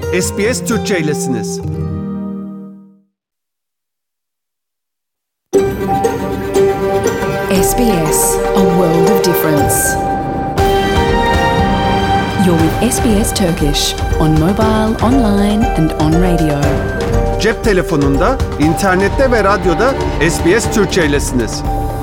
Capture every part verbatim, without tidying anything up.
S B S Türkçe'ylesiniz. S B S, a world of difference. You're with S B S Turkish on mobile, online and on radio. Cep telefonunda, internette ve radyoda S B S Türkçe'ylesiniz.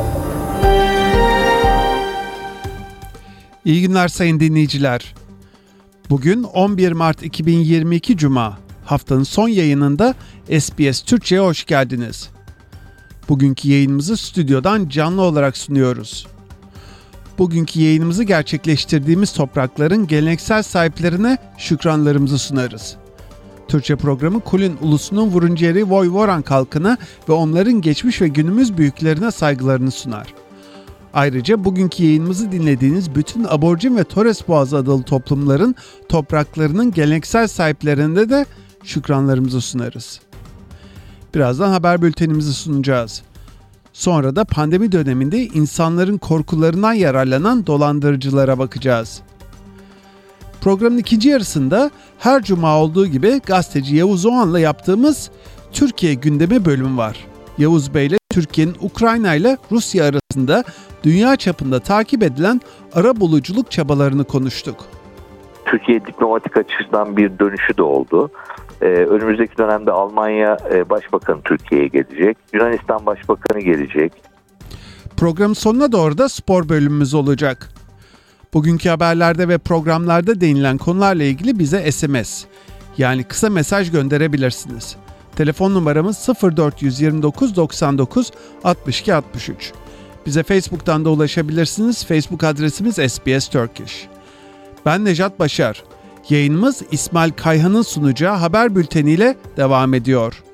İyi günler sayın dinleyiciler. Bugün on bir Mart iki bin yirmi iki Cuma, haftanın son yayınında S B S Türkçe'ye hoş geldiniz. Bugünkü yayınımızı stüdyodan canlı olarak sunuyoruz. Bugünkü yayınımızı gerçekleştirdiğimiz toprakların geleneksel sahiplerine şükranlarımızı sunarız. Türkçe programı Kulin ulusunun Vurunceri Voyvoran halkına ve onların geçmiş ve günümüz büyüklerine saygılarını sunar. Ayrıca bugünkü yayınımızı dinlediğiniz bütün Aborjin ve Torres Boğazı adalı toplumların topraklarının geleneksel sahiplerine de şükranlarımızı sunarız. Birazdan haber bültenimizi sunacağız. Sonra da pandemi döneminde insanların korkularından yararlanan dolandırıcılara bakacağız. Programın ikinci yarısında her cuma olduğu gibi gazeteci Yavuz Oğan'la yaptığımız Türkiye gündemi bölümü var. Yavuz Bey ile Türkiye'nin Ukrayna ile Rusya arasında dünya çapında takip edilen arabuluculuk çabalarını konuştuk. Türkiye diplomatik açıdan bir dönüşü de oldu. Ee, önümüzdeki dönemde Almanya e, Başbakanı Türkiye'ye gelecek. Yunanistan Başbakanı gelecek. Programın sonuna doğru da spor bölümümüz olacak. Bugünkü haberlerde ve programlarda değinilen konularla ilgili bize S M S, yani kısa mesaj gönderebilirsiniz. Telefon numaramız sıfır dört yirmi dokuz doksan dokuz altmış iki altmış üç. Bize Facebook'tan da ulaşabilirsiniz. Facebook adresimiz S B S Turkish. Ben Nejat Başar. Yayınımız İsmail Kayhan'ın sunacağı haber bülteniyle devam ediyor.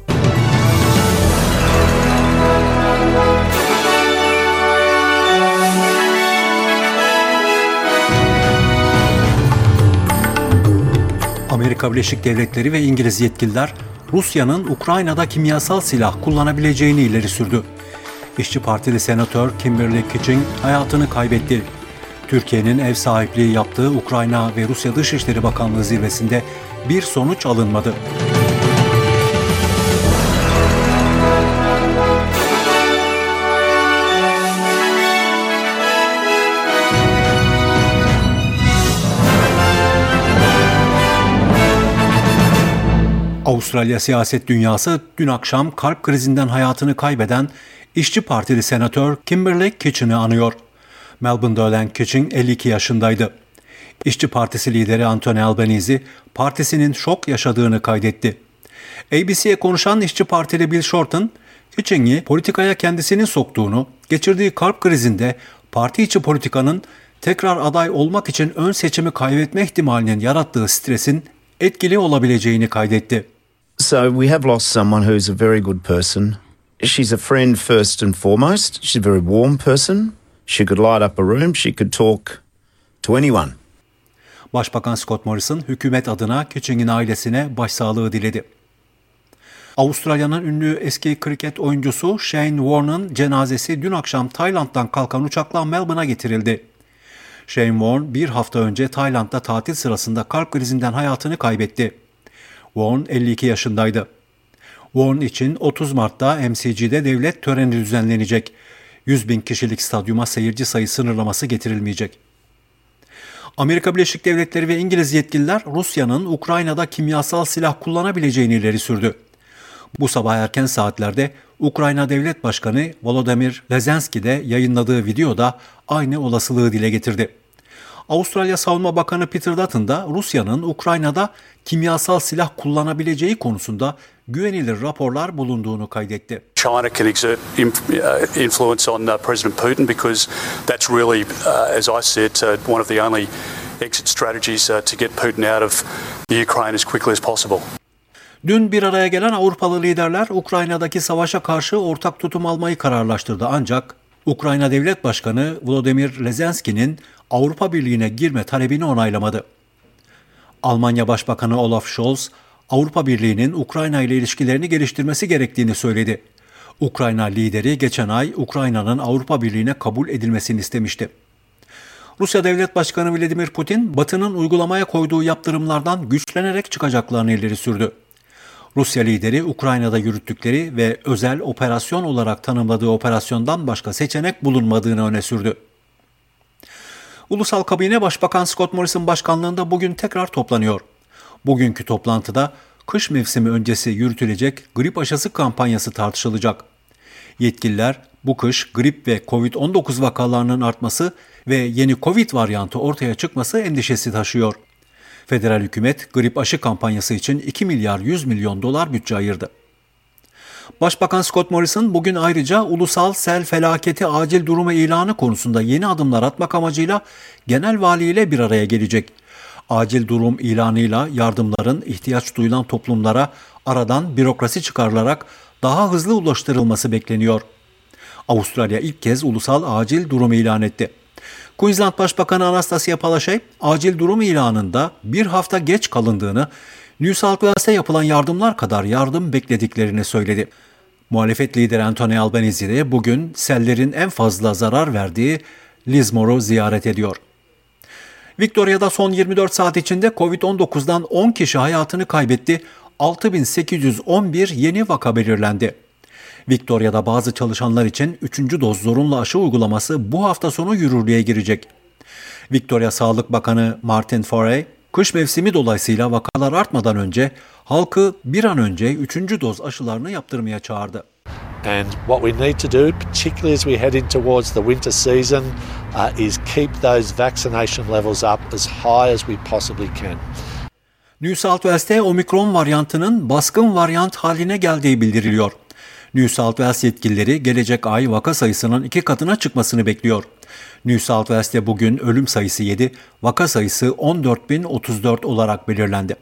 Amerika Birleşik Devletleri ve İngiliz yetkililer Rusya'nın Ukrayna'da kimyasal silah kullanabileceğini ileri sürdü. İşçi Partili Senatör Kimberly Kitching hayatını kaybetti. Türkiye'nin ev sahipliği yaptığı Ukrayna ve Rusya Dışişleri Bakanlığı zirvesinde bir sonuç alınmadı. Avustralya siyaset dünyası dün akşam kalp krizinden hayatını kaybeden İşçi Partili Senatör Kimberly Kitching'i anıyor. Melbourne'da ölen Kitching elli iki yaşındaydı. İşçi Partisi lideri Anthony Albanese partisinin şok yaşadığını kaydetti. A B C'ye konuşan İşçi Partili Bill Shorten, Kitching'i politikaya kendisinin soktuğunu, geçirdiği kalp krizinde parti içi politikanın tekrar aday olmak için ön seçimi kaybetme ihtimalinin yarattığı stresin etkili olabileceğini kaydetti. So we have lost someone who's a very good person. She's a friend first and foremost. She's a very warm person. She could light up a room. She could talk to anyone. Başbakan Scott Morrison hükümet adına Kitching'in ailesine başsağlığı diledi. Avustralya'nın ünlü eski kriket oyuncusu Shane Warne'ın cenazesi dün akşam Tayland'dan kalkan uçakla Melbourne'a getirildi. Shane Warne bir hafta önce Tayland'da tatil sırasında kalp krizinden hayatını kaybetti. Warne elli iki yaşındaydı. Warne için otuz Mart'ta M C G'de devlet töreni düzenlenecek. yüz bin kişilik stadyuma seyirci sayı sınırlaması getirilmeyecek. Amerika Birleşik Devletleri ve İngiliz yetkililer Rusya'nın Ukrayna'da kimyasal silah kullanabileceğini ileri sürdü. Bu sabah erken saatlerde Ukrayna Devlet Başkanı Volodymyr Zelensky de yayınladığı videoda aynı olasılığı dile getirdi. Avustralya Savunma Bakanı Peter Dutton da Rusya'nın Ukrayna'da kimyasal silah kullanabileceği konusunda güvenilir raporlar bulunduğunu kaydetti. China can exert influence on President Putin because that's really, as I said, one of the only exit strategies to get Putin out of the Ukraine as quickly as possible. Dün bir araya gelen Avrupalı liderler Ukrayna'daki savaşa karşı ortak tutum almayı kararlaştırdı, ancak Ukrayna Devlet Başkanı Volodymyr Zelensky'nin Avrupa Birliği'ne girme talebini onaylamadı. Almanya Başbakanı Olaf Scholz, Avrupa Birliği'nin Ukrayna ile ilişkilerini geliştirmesi gerektiğini söyledi. Ukrayna lideri geçen ay Ukrayna'nın Avrupa Birliği'ne kabul edilmesini istemişti. Rusya Devlet Başkanı Vladimir Putin, Batı'nın uygulamaya koyduğu yaptırımlardan güçlenerek çıkacaklarını ileri sürdü. Rusya lideri Ukrayna'da yürüttükleri ve özel operasyon olarak tanımladığı operasyondan başka seçenek bulunmadığını öne sürdü. Ulusal Kabine Başbakan Scott Morrison başkanlığında bugün tekrar toplanıyor. Bugünkü toplantıda kış mevsimi öncesi yürütülecek grip aşısı kampanyası tartışılacak. Yetkililer bu kış grip ve kovid on dokuz vakalarının artması ve yeni Covid varyantı ortaya çıkması endişesi taşıyor. Federal hükümet grip aşı kampanyası için iki milyar yüz milyon dolar bütçe ayırdı. Başbakan Scott Morrison bugün ayrıca ulusal sel felaketi acil durumu ilanı konusunda yeni adımlar atmak amacıyla genel valiyle bir araya gelecek. Acil durum ilanıyla yardımların ihtiyaç duyulan toplumlara aradan bürokrasi çıkarılarak daha hızlı ulaştırılması bekleniyor. Avustralya ilk kez ulusal acil durum ilan etti. Queensland Başbakanı Anastasia Palaszczuk, acil durum ilanında bir hafta geç kalındığını, New South Wales'te yapılan yardımlar kadar yardım beklediklerini söyledi. Muhalefet lideri Anthony Albanese de bugün sellerin en fazla zarar verdiği Lismore'u ziyaret ediyor. Victoria'da son yirmi dört saat içinde kovid on dokuzdan on kişi hayatını kaybetti, altı bin sekiz yüz on bir yeni vaka belirlendi. Victoria'da bazı çalışanlar için üçüncü doz zorunlu aşı uygulaması bu hafta sonu yürürlüğe girecek. Victoria Sağlık Bakanı Martin Foray, kış mevsimi dolayısıyla vakalar artmadan önce halkı bir an önce üçüncü doz aşılarını yaptırmaya çağırdı. And what we need to do, particularly as we head in towards the winter season, uh, is keep those vaccination levels up as high as we possibly can. New South Wales'te Omikron varyantının baskın varyant haline geldiği bildiriliyor. New South Wales yetkilileri gelecek ay vaka sayısının iki katına çıkmasını bekliyor. New South Wales'te bugün ölüm sayısı yedi, vaka sayısı on dört bin otuz dört olarak belirlendi.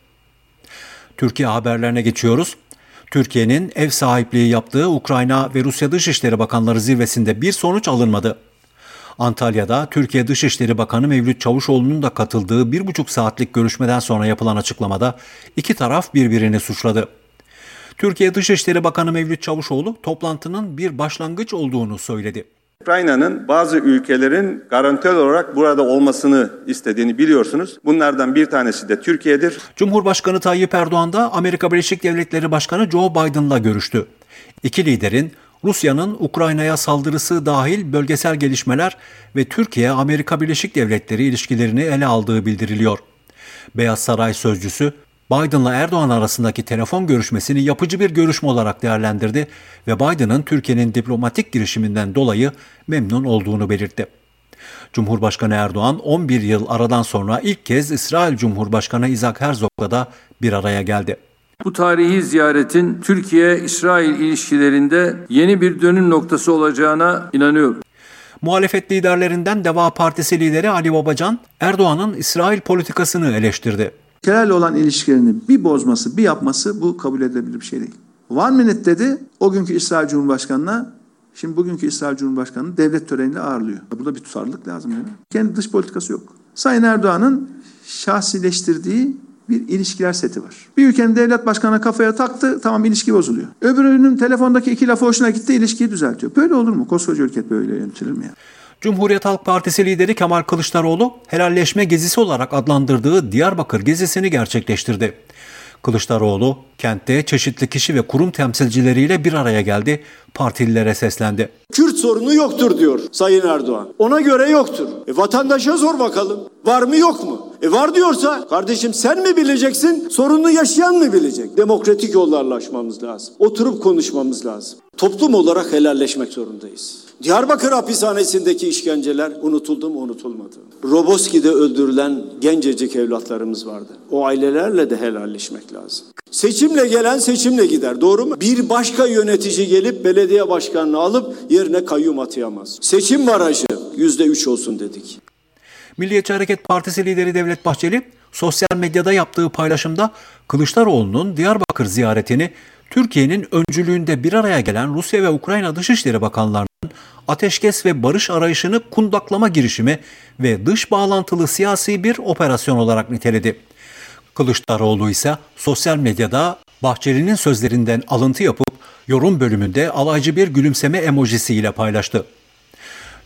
Türkiye haberlerine geçiyoruz. Türkiye'nin ev sahipliği yaptığı Ukrayna ve Rusya Dışişleri Bakanları zirvesinde bir sonuç alınmadı. Antalya'da Türkiye Dışişleri Bakanı Mevlüt Çavuşoğlu'nun da katıldığı bir buçuk saatlik görüşmeden sonra yapılan açıklamada iki taraf birbirini suçladı. Türkiye Dışişleri Bakanı Mevlüt Çavuşoğlu toplantının bir başlangıç olduğunu söyledi. Ukrayna'nın bazı ülkelerin garantör olarak burada olmasını istediğini biliyorsunuz. Bunlardan bir tanesi de Türkiye'dir. Cumhurbaşkanı Tayyip Erdoğan da Amerika Birleşik Devletleri Başkanı Joe Biden'la görüştü. İki liderin Rusya'nın Ukrayna'ya saldırısı dahil bölgesel gelişmeler ve Türkiye-Amerika Birleşik Devletleri ilişkilerini ele aldığı bildiriliyor. Beyaz Saray sözcüsü Biden'la Erdoğan arasındaki telefon görüşmesini yapıcı bir görüşme olarak değerlendirdi ve Biden'ın Türkiye'nin diplomatik girişiminden dolayı memnun olduğunu belirtti. Cumhurbaşkanı Erdoğan on bir yıl aradan sonra ilk kez İsrail Cumhurbaşkanı Isaac Herzog'la da bir araya geldi. Bu tarihi ziyaretin Türkiye-İsrail ilişkilerinde yeni bir dönüm noktası olacağına inanıyorum. Muhalefet liderlerinden Deva Partisi lideri Ali Babacan, Erdoğan'ın İsrail politikasını eleştirdi. Ülkelerle olan ilişkilerini bir bozması, bir yapması bu kabul edilebilir bir şey değil. One minute dedi o günkü İsrail Cumhurbaşkanı'na, şimdi bugünkü İsrail Cumhurbaşkanı'nı devlet töreniyle ağırlıyor. Burada bir tutarlılık lazım değil mi? Kendi dış politikası yok. Sayın Erdoğan'ın şahsileştirdiği bir ilişkiler seti var. Bir ülkenin devlet başkanına kafaya taktı, tamam ilişki bozuluyor. Öbürünün telefondaki iki lafı hoşuna gitti, ilişkiyi düzeltiyor. Böyle olur mu? Koskoca ülke böyle yönetilir mi ya? Cumhuriyet Halk Partisi lideri Kemal Kılıçdaroğlu, helalleşme gezisi olarak adlandırdığı Diyarbakır gezisini gerçekleştirdi. Kılıçdaroğlu, kentte çeşitli kişi ve kurum temsilcileriyle bir araya geldi, partililere seslendi. Kürt sorunu yoktur diyor Sayın Erdoğan. Ona göre yoktur. E, vatandaşa sor bakalım. Var mı yok mu? E var diyorsa kardeşim sen mi bileceksin, sorunu yaşayan mı bilecek? Demokratik yollarla aşmamız lazım. Oturup konuşmamız lazım. Toplum olarak helalleşmek zorundayız. Diyarbakır hapishanesindeki işkenceler unutuldu mu, unutulmadı. Roboski'de öldürülen gencecik evlatlarımız vardı. O ailelerle de helalleşmek lazım. Seçimle gelen seçimle gider, doğru mu? Bir başka yönetici gelip belediye başkanını alıp yerine kayyum atayamaz. Seçim barajı yüzde üç olsun dedik. Milliyetçi Hareket Partisi lideri Devlet Bahçeli, sosyal medyada yaptığı paylaşımda Kılıçdaroğlu'nun Diyarbakır ziyaretini Türkiye'nin öncülüğünde bir araya gelen Rusya ve Ukrayna Dışişleri Bakanlarının ateşkes ve barış arayışını kundaklama girişimi ve dış bağlantılı siyasi bir operasyon olarak niteledi. Kılıçdaroğlu ise sosyal medyada Bahçeli'nin sözlerinden alıntı yapıp yorum bölümünde alaycı bir gülümseme emojisiyle paylaştı.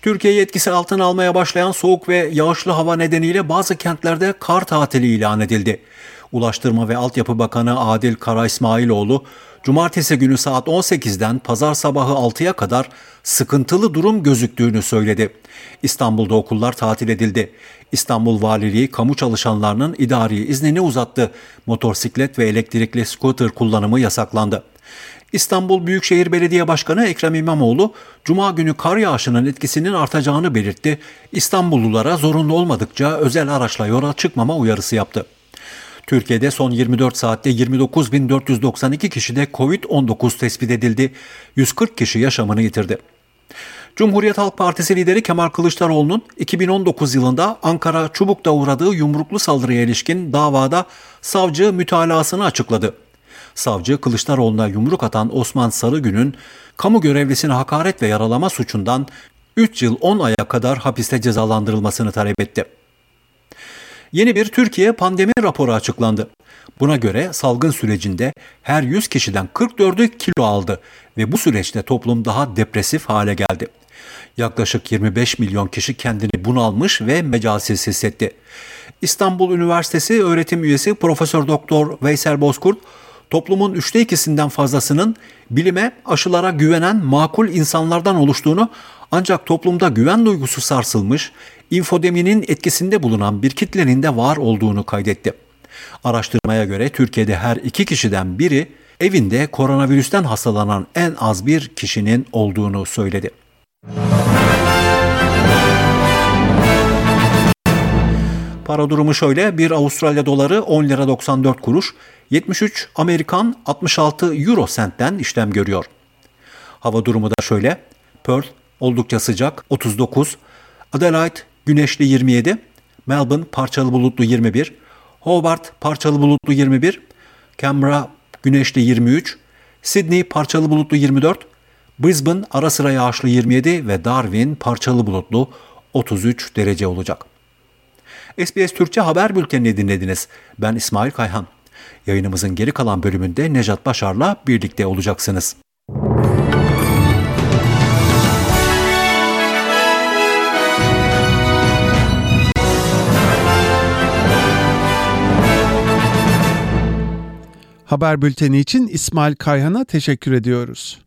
Türkiye'yi etkisi altına almaya başlayan soğuk ve yağışlı hava nedeniyle bazı kentlerde kar tatili ilan edildi. Ulaştırma ve Altyapı Bakanı Adil Kara İsmailoğlu, cumartesi günü saat on sekizden pazar sabahı altıya kadar sıkıntılı durum gözüktüğünü söyledi. İstanbul'da okullar tatil edildi. İstanbul Valiliği kamu çalışanlarının idari iznini uzattı. Motosiklet ve elektrikli scooter kullanımı yasaklandı. İstanbul Büyükşehir Belediye Başkanı Ekrem İmamoğlu, Cuma günü kar yağışının etkisinin artacağını belirtti. İstanbullulara zorunlu olmadıkça özel araçla yola çıkmama uyarısı yaptı. Türkiye'de son yirmi dört saatte yirmi dokuz bin dört yüz doksan iki kişide kovid on dokuz tespit edildi. yüz kırk kişi yaşamını yitirdi. Cumhuriyet Halk Partisi lideri Kemal Kılıçdaroğlu'nun iki bin on dokuz yılında Ankara Çubuk'ta uğradığı yumruklu saldırıya ilişkin davada savcı mütalasını açıkladı. Savcı, Kılıçdaroğlu'na yumruk atan Osman Sarıgün'ün kamu görevlisine hakaret ve yaralama suçundan üç yıl on aya kadar hapiste cezalandırılmasını talep etti. Yeni bir Türkiye pandemi raporu açıklandı. Buna göre salgın sürecinde her yüz kişiden kırk dördü kilo aldı ve bu süreçte toplum daha depresif hale geldi. Yaklaşık yirmi beş milyon kişi kendini bunalmış ve mecalsiz hissetti. İstanbul Üniversitesi öğretim üyesi Profesör Doktor Veysel Bozkurt, toplumun üçte ikisinden fazlasının bilime, aşılara güvenen makul insanlardan oluştuğunu, ancak toplumda güven duygusu sarsılmış, infodeminin etkisinde bulunan bir kitlenin de var olduğunu kaydetti. Araştırmaya göre Türkiye'de her iki kişiden biri evinde koronavirüsten hastalanan en az bir kişinin olduğunu söyledi. Para durumu şöyle: bir Avustralya doları on lira doksan dört kuruş, yetmiş üç Amerikan altmış altı euro sentten işlem görüyor. Hava durumu da şöyle: Perth oldukça sıcak otuz dokuz, Adelaide güneşli yirmi yedi, Melbourne parçalı bulutlu yirmi bir, Hobart parçalı bulutlu yirmi bir, Canberra güneşli yirmi üç, Sydney parçalı bulutlu yirmi dört, Brisbane ara sıra yağışlı yirmi yedi ve Darwin parçalı bulutlu otuz üç derece olacak. S B S Türkçe haber bültenini dinlediniz. Ben İsmail Kayhan. Yayınımızın geri kalan bölümünde Nejat Başar'la birlikte olacaksınız. Haber bülteni için İsmail Kayhan'a teşekkür ediyoruz.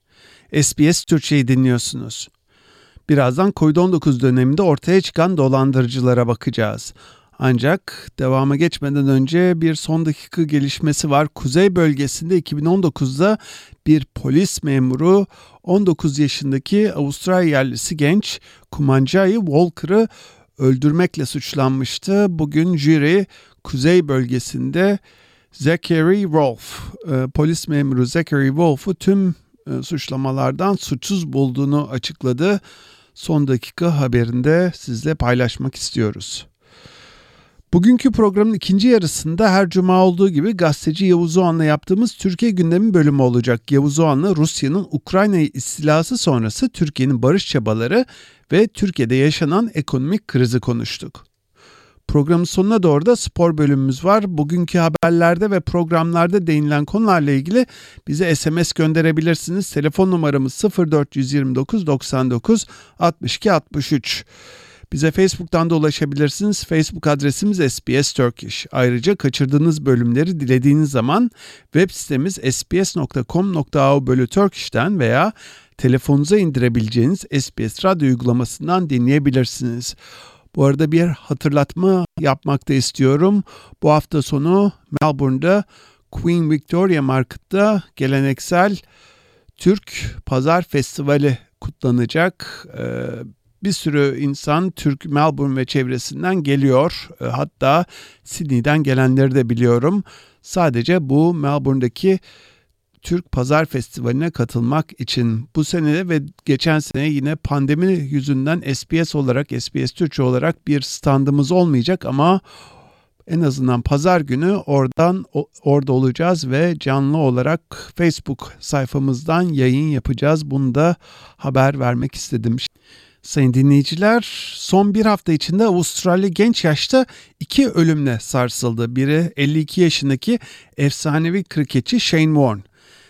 S B S Türkçe'yi dinliyorsunuz. Birazdan kovid on dokuz döneminde ortaya çıkan dolandırıcılara bakacağız. Ancak devama geçmeden önce bir son dakika gelişmesi var. Kuzey bölgesinde iki bin on dokuzda bir polis memuru on dokuz yaşındaki Avustralya yerlisi genç Kumanjayi Walker'ı öldürmekle suçlanmıştı. Bugün jüri Kuzey bölgesinde Zachary Wolf, polis memuru Zachary Wolf'u tüm suçlamalardan suçsuz bulduğunu açıkladı. Son dakika haberinde sizle paylaşmak istiyoruz. Bugünkü programın ikinci yarısında her cuma olduğu gibi gazeteci Yavuz Oğan'la yaptığımız Türkiye gündemi bölümü olacak. Yavuz Oğan'la Rusya'nın Ukrayna'yı istilası sonrası Türkiye'nin barış çabaları ve Türkiye'de yaşanan ekonomik krizi konuştuk. Programın sonuna doğru da spor bölümümüz var. Bugünkü haberlerde ve programlarda değinilen konularla ilgili bize S M S gönderebilirsiniz. Telefon numaramız sıfır dört yirmi dokuz doksan dokuz altmış iki altmış üç. Bize Facebook'tan da ulaşabilirsiniz. Facebook adresimiz S B S Turkish. Ayrıca kaçırdığınız bölümleri dilediğiniz zaman web sitemiz s b s nokta com nokta a u bölü Turkish'ten veya telefonunuza indirebileceğiniz S B S Radyo uygulamasından dinleyebilirsiniz. Bu arada bir hatırlatma yapmak da istiyorum. Bu hafta sonu Melbourne'da Queen Victoria Market'ta geleneksel Türk Pazar Festivali kutlanacak. Ee, bir sürü insan Türk Melbourne ve çevresinden geliyor. Ee, hatta Sydney'den gelenleri de biliyorum. Sadece bu Melbourne'daki Türk Pazar Festivali'ne katılmak için. Bu sene ve geçen sene yine pandemi yüzünden S B S olarak, S B S Türkçe olarak bir standımız olmayacak ama en azından pazar günü oradan orada olacağız ve canlı olarak Facebook sayfamızdan yayın yapacağız. Bunu da haber vermek istedim. Sayın dinleyiciler, son bir hafta içinde Avustralya genç yaşta iki ölümle sarsıldı. Biri elli iki yaşındaki efsanevi kriketçi Shane Warne.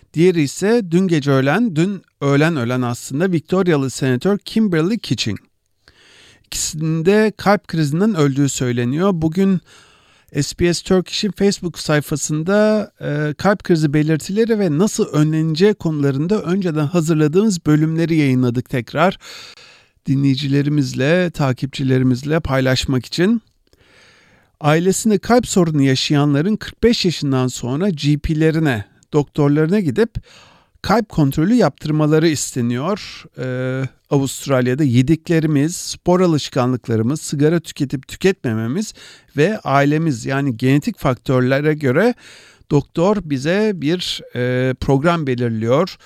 Diğeri ise dün gece ölen, dün öğlen ölen aslında Victorialı senatör Kimberly Kitching. İkisinin de kalp krizinden öldüğü söyleniyor. Bugün S B S Turkish'in Facebook sayfasında e, kalp krizi belirtileri ve nasıl önleneceği konularında önceden hazırladığımız bölümleri yayınladık tekrar. Dinleyicilerimizle, takipçilerimizle paylaşmak için. Ailesinde kalp sorunu yaşayanların kırk beş yaşından sonra G P'lerine, doktorlarına gidip kalp kontrolü yaptırmaları isteniyor. Ee, Avustralya'da yediklerimiz, spor alışkanlıklarımız, sigara tüketip tüketmememiz ve ailemiz yani genetik faktörlere göre doktor bize bir e, program belirliyor.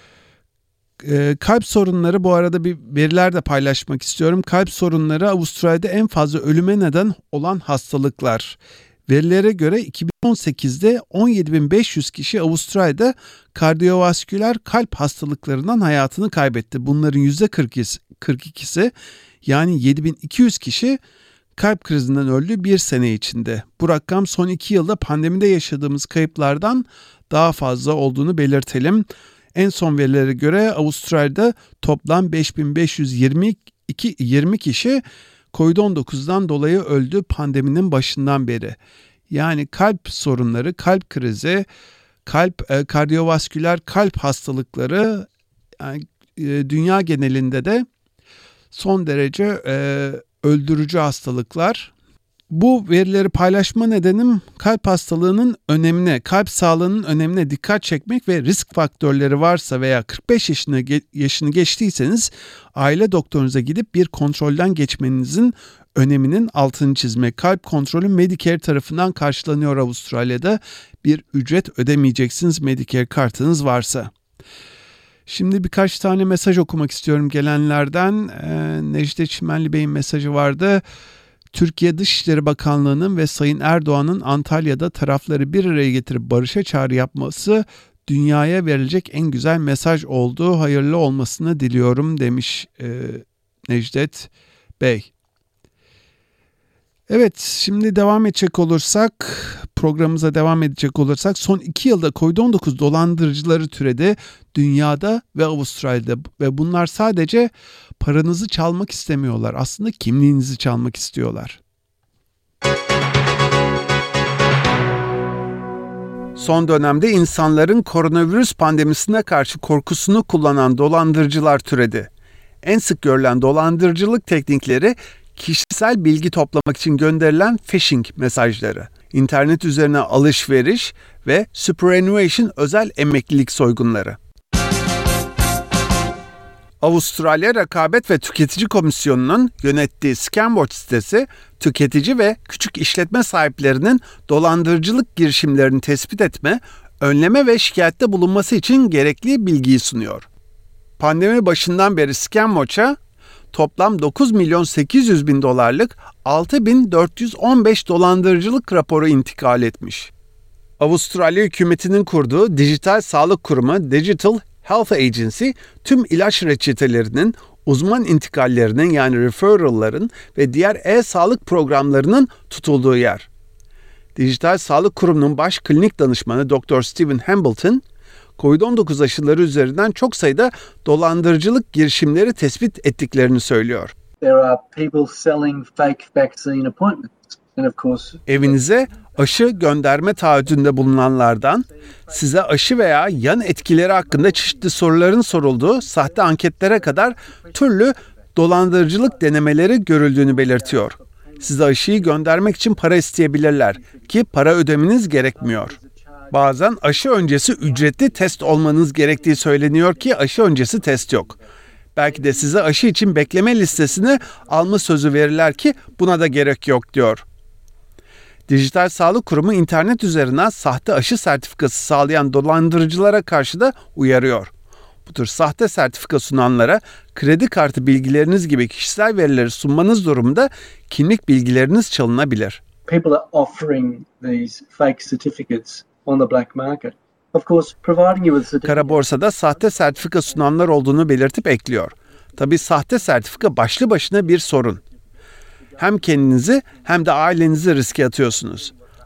E, kalp sorunları, bu arada bir veriler de paylaşmak istiyorum. Kalp sorunları Avustralya'da en fazla ölüme neden olan hastalıklar. Verilere göre iki bin on sekizde on yedi bin beş yüz kişi Avustralya'da kardiyovasküler kalp hastalıklarından hayatını kaybetti. Bunların yüzde kırk ikisi yani yedi bin iki yüz kişi kalp krizinden öldü bir sene içinde. Bu rakam son iki yılda pandemide yaşadığımız kayıplardan daha fazla olduğunu belirtelim. En son verilere göre Avustralya'da toplam beş bin beş yüz yirmi iki yirmi kişi kovid on dokuzdan dolayı öldü pandeminin başından beri. Yani kalp sorunları, kalp krizi, kalp e, kardiyovasküler kalp hastalıkları yani, e, dünya genelinde de son derece e, öldürücü hastalıklar. Bu verileri paylaşma nedenim kalp hastalığının önemine, kalp sağlığının önemine dikkat çekmek ve risk faktörleri varsa veya kırk beş yaşını, yaşını geçtiyseniz aile doktorunuza gidip bir kontrolden geçmenizin öneminin altını çizmek. Kalp kontrolü Medicare tarafından karşılanıyor Avustralya'da. Bir ücret ödemeyeceksiniz Medicare kartınız varsa. Şimdi birkaç tane mesaj okumak istiyorum gelenlerden. Ee, Necdet Çimenli Bey'in mesajı vardı. Türkiye Dışişleri Bakanlığı'nın ve Sayın Erdoğan'ın Antalya'da tarafları bir araya getirip barışa çağrı yapması dünyaya verilecek en güzel mesaj oldu. Hayırlı olmasını diliyorum demiş e, Necdet Bey. Evet, şimdi devam edecek olursak, programımıza devam edecek olursak son iki yılda kovid on dokuz dolandırıcıları türedi dünyada ve Avustralya'da ve bunlar sadece paranızı çalmak istemiyorlar. Aslında kimliğinizi çalmak istiyorlar. Son dönemde insanların koronavirüs pandemisine karşı korkusunu kullanan dolandırıcılar türedi. En sık görülen dolandırıcılık teknikleri kişisel bilgi toplamak için gönderilen phishing mesajları, internet üzerine alışveriş ve superannuation özel emeklilik soygunları. Avustralya Rekabet ve Tüketici Komisyonu'nun yönettiği Scamwatch sitesi, tüketici ve küçük işletme sahiplerinin dolandırıcılık girişimlerini tespit etme, önleme ve şikayette bulunması için gerekli bilgiyi sunuyor. Pandemi başından beri Scamwatch'a toplam dokuz milyon sekiz yüz bin dolarlık altı bin dört yüz on beş dolandırıcılık raporu intikal etmiş. Avustralya hükümetinin kurduğu dijital sağlık kurumu Digital Health Agency, tüm ilaç reçetelerinin, uzman intikallerinin yani referral'ların ve diğer e-sağlık programlarının tutulduğu yer. Dijital Sağlık Kurumu'nun baş klinik danışmanı doktor Stephen Hambleton, kovid on dokuz aşıları üzerinden çok sayıda dolandırıcılık girişimleri tespit ettiklerini söylüyor. There are people selling fake vaccine appointments. And of course, evinize aşı gönderme taahhüdünde bulunanlardan, size aşı veya yan etkileri hakkında çeşitli soruların sorulduğu sahte anketlere kadar türlü dolandırıcılık denemeleri görüldüğünü belirtiyor. Size aşıyı göndermek için para isteyebilirler ki para ödemeniz gerekmiyor. Bazen aşı öncesi ücretli test olmanız gerektiği söyleniyor ki aşı öncesi test yok. Belki de size aşı için bekleme listesine alma sözü verirler ki buna da gerek yok diyor. Dijital Sağlık Kurumu internet üzerinden sahte aşı sertifikası sağlayan dolandırıcılara karşı da uyarıyor. Bu tür sahte sertifika sunanlara kredi kartı bilgileriniz gibi kişisel verileri sunmanız durumunda kimlik bilgileriniz çalınabilir. People are offering these fake certificates on the black market. Of course, providing you with certificate. Kara borsada sahte sertifika sunanlar olduğunu belirtip ekliyor. Tabii sahte sertifika başlı başına bir sorun. Hem kendinizi hem de ailenizi riske atıyorsunuz.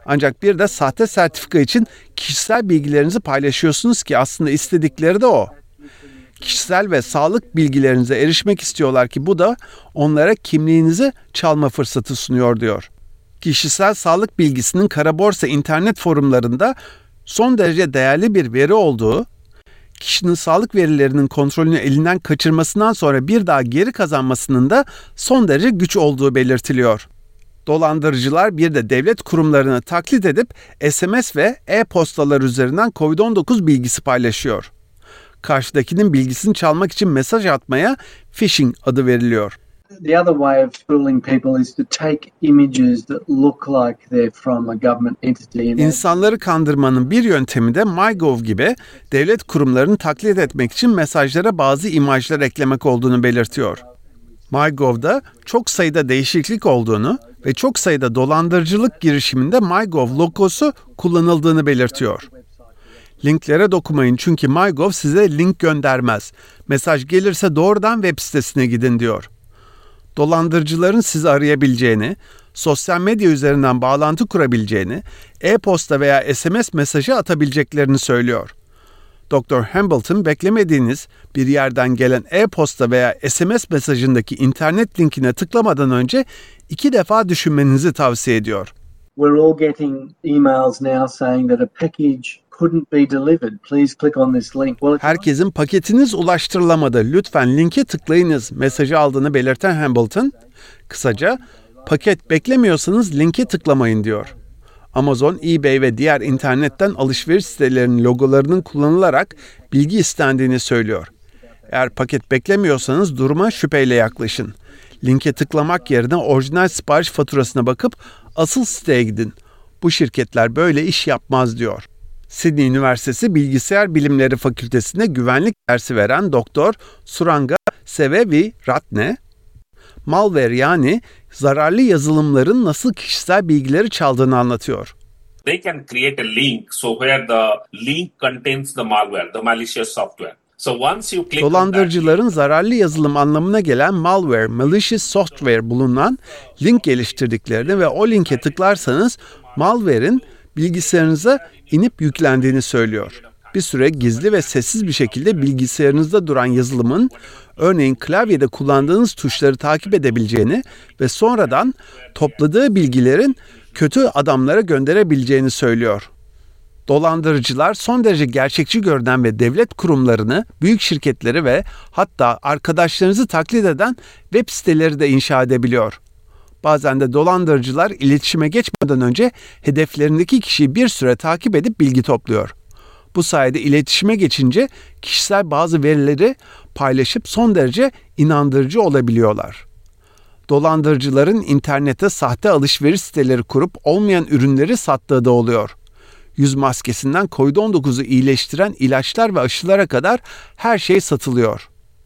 Ancak bir de sahte sertifika için kişisel bilgilerinizi paylaşıyorsunuz ki aslında istedikleri de o. Kişisel ve sağlık bilgilerinize erişmek istiyorlar ki bu da onlara kimliğinizi çalma fırsatı sunuyor diyor. Kişisel sağlık bilgisinin kara borsa internet forumlarında son derece değerli bir veri olduğu, kişinin sağlık verilerinin kontrolünü elinden kaçırmasından sonra bir daha geri kazanmasının da son derece güç olduğu belirtiliyor. Dolandırıcılar bir de devlet kurumlarını taklit edip S M S ve e-postalar üzerinden kovid on dokuz bilgisi paylaşıyor. Karşıdakinin bilgisini çalmak için mesaj atmaya phishing adı veriliyor. The other way of fooling people is to take images that look like they're from a government entity. İnsanları kandırmanın bir yöntemi de MyGov gibi devlet kurumlarını taklit etmek için mesajlara bazı imajlar eklemek olduğunu belirtiyor. MyGov'da çok sayıda değişiklik olduğunu ve çok sayıda dolandırıcılık girişiminde MyGov logosu kullanıldığını belirtiyor. Linklere dokunmayın çünkü MyGov size link göndermez. Mesaj gelirse doğrudan web sitesine gidin diyor. Dolandırıcıların sizi arayabileceğini, sosyal medya üzerinden bağlantı kurabileceğini, e-posta veya S M S mesajı atabileceklerini söylüyor. doktor Hambleton beklemediğiniz bir yerden gelen e-posta veya S M S mesajındaki internet linkine tıklamadan önce iki defa düşünmenizi tavsiye ediyor. We're all getting emails now saying that a package couldn't be delivered. Please click on this link. Well, Herkesin paketiniz ulaştırılamadı. Lütfen linke tıklayınız mesajı aldığını belirten Hambleton, kısaca paket beklemiyorsanız linke tıklamayın diyor. Amazon, eBay ve diğer internetten alışveriş sitelerinin logolarının kullanılarak bilgi istendiğini söylüyor. Eğer paket beklemiyorsanız duruma şüpheyle yaklaşın. Linke tıklamak yerine orijinal sipariş faturasına bakıp asıl siteye gidin. Bu şirketler böyle iş yapmaz diyor. Sydney Üniversitesi Bilgisayar Bilimleri Fakültesi'nde güvenlik dersi veren Doktor Suranga Seveviratne, malware yani zararlı yazılımların nasıl kişisel bilgileri çaldığını anlatıyor. They can create a link so where the link contains the malware, the malicious software. So once you click Dolandırıcıların zararlı yazılım anlamına gelen malware, malicious software bulunan link geliştirdiklerini ve o linke tıklarsanız malware'in bilgisayarınıza inip yüklendiğini söylüyor. Bir süre gizli ve sessiz bir şekilde bilgisayarınızda duran yazılımın, örneğin klavyede kullandığınız tuşları takip edebileceğini ve sonradan topladığı bilgilerin kötü adamlara gönderebileceğini söylüyor. Dolandırıcılar son derece gerçekçi görünen ve devlet kurumlarını, büyük şirketleri ve hatta arkadaşlarınızı taklit eden web siteleri de inşa edebiliyor. Bazen de dolandırıcılar iletişime geçmeden önce hedeflerindeki kişiyi bir süre takip edip bilgi topluyor. Bu sayede iletişime geçince kişisel bazı verileri paylaşıp son derece inandırıcı olabiliyorlar. Dolandırıcıların internete sahte alışveriş siteleri kurup olmayan ürünleri sattığı da oluyor. Yüz maskesinden kovid on dokuzu iyileştiren ilaçlar ve aşılara kadar her şey satılıyor.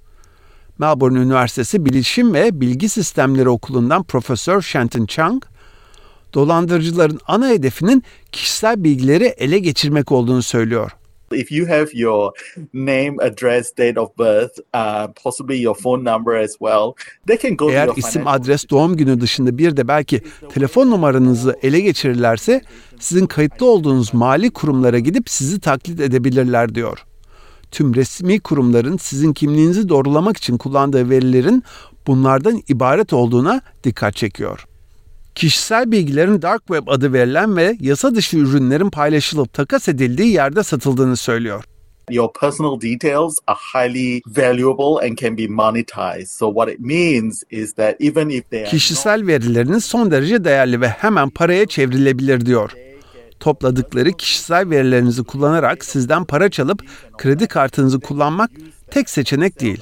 Melbourne Üniversitesi Bilişim ve Bilgi Sistemleri Okulu'ndan Profesör Shenton Chang, dolandırıcıların ana hedefinin kişisel bilgileri ele geçirmek olduğunu söylüyor. If you have your name, address, date of birth, uh, possibly your phone number as well, they can go Eğer to your isim, adres, doğum günü dışında bir de belki telefon numaranızı ele geçirirlerse sizin kayıtlı olduğunuz mali kurumlara gidip sizi taklit edebilirler diyor. Tüm resmi kurumların sizin kimliğinizi doğrulamak için kullandığı verilerin bunlardan ibaret olduğuna dikkat çekiyor. Kişisel bilgilerin dark web adı verilen ve yasa dışı ürünlerin paylaşılıp takas edildiği yerde satıldığını söylüyor. Your personal details are highly valuable and can be monetized. So what it means is that even if they are Kişisel verileriniz son derece değerli ve hemen paraya çevrilebilir diyor. Topladıkları kişisel verilerinizi kullanarak sizden para çalıp kredi kartınızı kullanmak tek seçenek değil.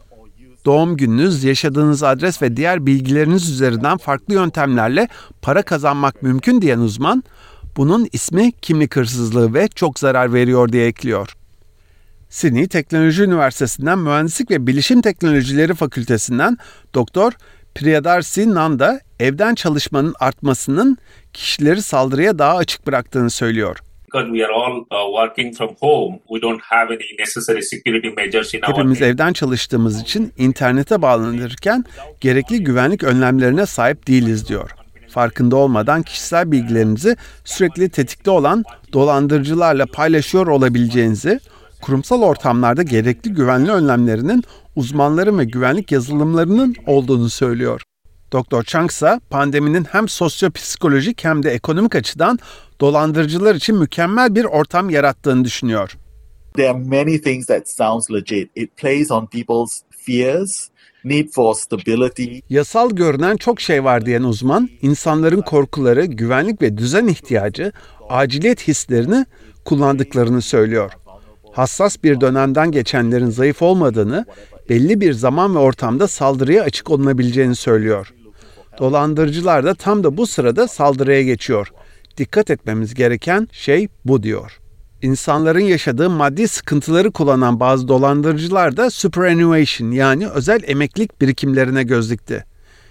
Doğum gününüz, yaşadığınız adres ve diğer bilgileriniz üzerinden farklı yöntemlerle para kazanmak mümkün diyen uzman, bunun ismi kimlik hırsızlığı ve çok zarar veriyor diye ekliyor. Sydney Teknoloji Üniversitesi'nden Mühendislik ve Bilişim Teknolojileri Fakültesinden Doktor Priyadarshi Nanda, evden çalışmanın artmasının kişileri saldırıya daha açık bıraktığını söylüyor. Because we are all uh, working from home, we don't have any necessary security measures in our Hepimiz evden çalıştığımız için internete bağlanırken gerekli güvenlik önlemlerine sahip değiliz diyor. farkında olmadan kişisel bilgilerinizi sürekli tetikte olan dolandırıcılarla paylaşıyor olabileceğinizi, kurumsal ortamlarda gerekli güvenli önlemlerinin uzmanların ve güvenlik yazılımlarının olduğunu söylüyor. Doktor Chang ise pandeminin hem sosyopsikolojik hem de ekonomik açıdan dolandırıcılar için mükemmel bir ortam yarattığını düşünüyor. There are many things that sounds legit. It plays on people's fears, need for stability. Yasal görünen çok şey var diyen uzman, insanların korkuları, güvenlik ve düzen ihtiyacı, aciliyet hislerini kullandıklarını söylüyor. Hassas bir dönemden geçenlerin zayıf olmadığını, belli bir zaman ve ortamda saldırıya açık olunabileceğini söylüyor. Dolandırıcılar da tam da bu sırada saldırıya geçiyor. Dikkat etmemiz gereken şey bu diyor. İnsanların yaşadığı maddi sıkıntıları kullanan bazı dolandırıcılar da superannuation yani özel emeklilik birikimlerine göz dikti.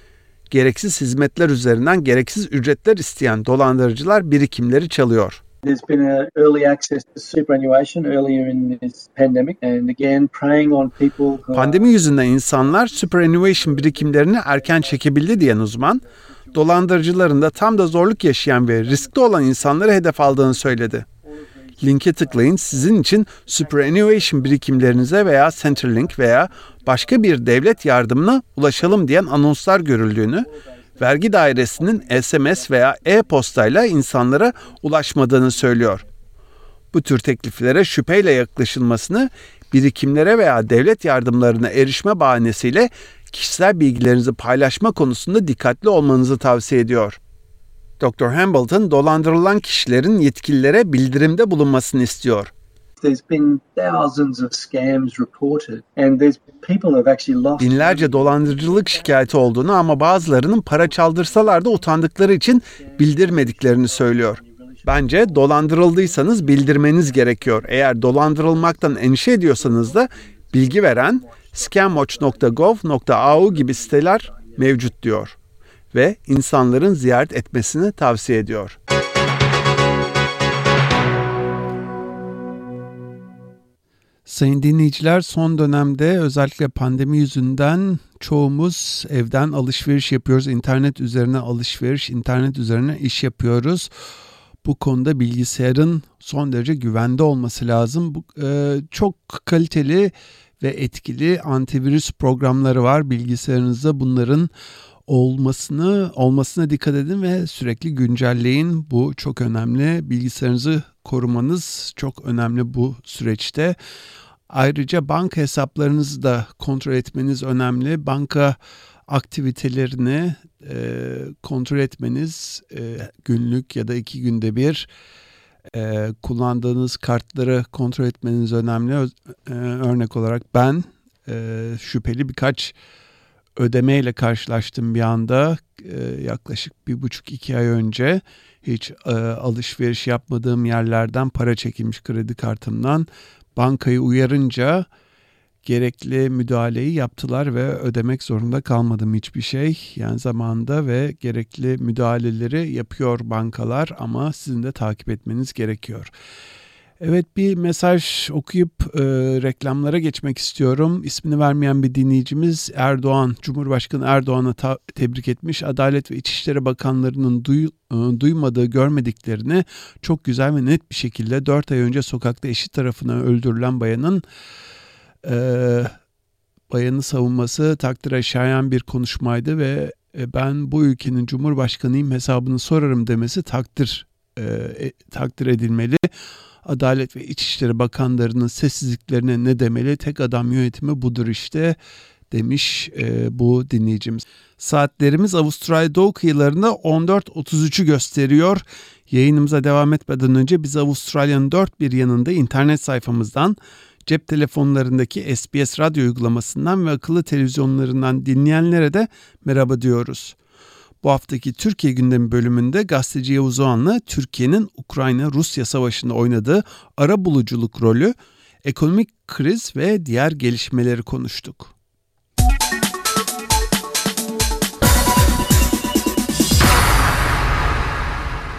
Gereksiz hizmetler üzerinden gereksiz ücretler isteyen dolandırıcılar birikimleri çalıyor. There's been a early access to superannuation earlier in this pandemic and again preying on people who Pandemi yüzünden insanlar superannuation birikimlerini erken çekebildi diyen uzman, dolandırıcıların da tam da zorluk yaşayan ve riskli olan insanları hedef aldığını söyledi. Linke tıklayın, sizin için superannuation birikimlerinize veya Centrelink veya başka bir devlet yardımına ulaşalım diyen anonslar görüldüğünü, vergi dairesinin S M S veya e-postayla insanlara ulaşmadığını söylüyor. Bu tür tekliflere şüpheyle yaklaşılmasını, birikimlere veya devlet yardımlarına erişme bahanesiyle kişisel bilgilerinizi paylaşma konusunda dikkatli olmanızı tavsiye ediyor. doktor Hambleton, dolandırılan kişilerin yetkililere bildirimde bulunmasını istiyor. There's been thousands of scams reported and there's people have actually lost. Binlerce dolandırıcılık şikayeti olduğunu ama bazılarının para çaldırsalar da utandıkları için bildirmediklerini söylüyor. Bence dolandırıldıysanız bildirmeniz gerekiyor. Eğer dolandırılmaktan endişe ediyorsanız da bilgi veren scamwatch nokta gov nokta a u gibi siteler mevcut diyor ve insanların ziyaret etmesini tavsiye ediyor. Sayın dinleyiciler, son dönemde özellikle pandemi yüzünden çoğumuz evden alışveriş yapıyoruz. İnternet üzerine alışveriş, internet üzerine iş yapıyoruz. Bu konuda bilgisayarın son derece güvende olması lazım. Bu, e, çok kaliteli ve etkili antivirüs programları var bilgisayarınızda. Bunların olmasını olmasına dikkat edin ve sürekli güncelleyin. Bu çok önemli. Bilgisayarınızı korumanız çok önemli bu süreçte. Ayrıca banka hesaplarınızı da kontrol etmeniz önemli. Banka aktivitelerini e, kontrol etmeniz e, günlük ya da iki günde bir e, kullandığınız kartları kontrol etmeniz önemli. E, örnek olarak ben e, şüpheli birkaç ödemeyle karşılaştım bir anda e, yaklaşık bir buçuk iki ay önce. Hiç e, alışveriş yapmadığım yerlerden para çekilmiş kredi kartımdan. Bankayı uyarınca gerekli müdahaleyi yaptılar ve ödemek zorunda kalmadım hiçbir şey. Yani zamanında ve gerekli müdahaleleri yapıyor bankalar ama sizin de takip etmeniz gerekiyor. Evet, bir mesaj okuyup e, reklamlara geçmek istiyorum. İsmini vermeyen bir dinleyicimiz Erdoğan, Cumhurbaşkanı Erdoğan'ı ta- tebrik etmiş. Adalet ve İçişleri Bakanlarının duy- e, duymadığı, görmediklerini çok güzel ve net bir şekilde dört ay önce sokakta eşi tarafından öldürülen bayanın e, bayanı savunması takdire şayan bir konuşmaydı ve e, ben bu ülkenin Cumhurbaşkanıyım, hesabını sorarım demesi takdir e, e, takdir edilmeli. Adalet ve İçişleri Bakanlarının sessizliklerine ne demeli? Tek adam yönetimi budur işte demiş e, bu dinleyicimiz. Saatlerimiz Avustralya doğu kıyılarında on dört otuz üçü gösteriyor. Yayınımıza devam etmeden önce biz Avustralya'nın dört bir yanında internet sayfamızdan, cep telefonlarındaki S B S radyo uygulamasından ve akıllı televizyonlarından dinleyenlere de merhaba diyoruz. Bu haftaki Türkiye gündemi bölümünde gazeteci Yavuz Oğan'la Türkiye'nin Ukrayna-Rusya savaşında oynadığı arabuluculuk rolü, ekonomik kriz ve diğer gelişmeleri konuştuk.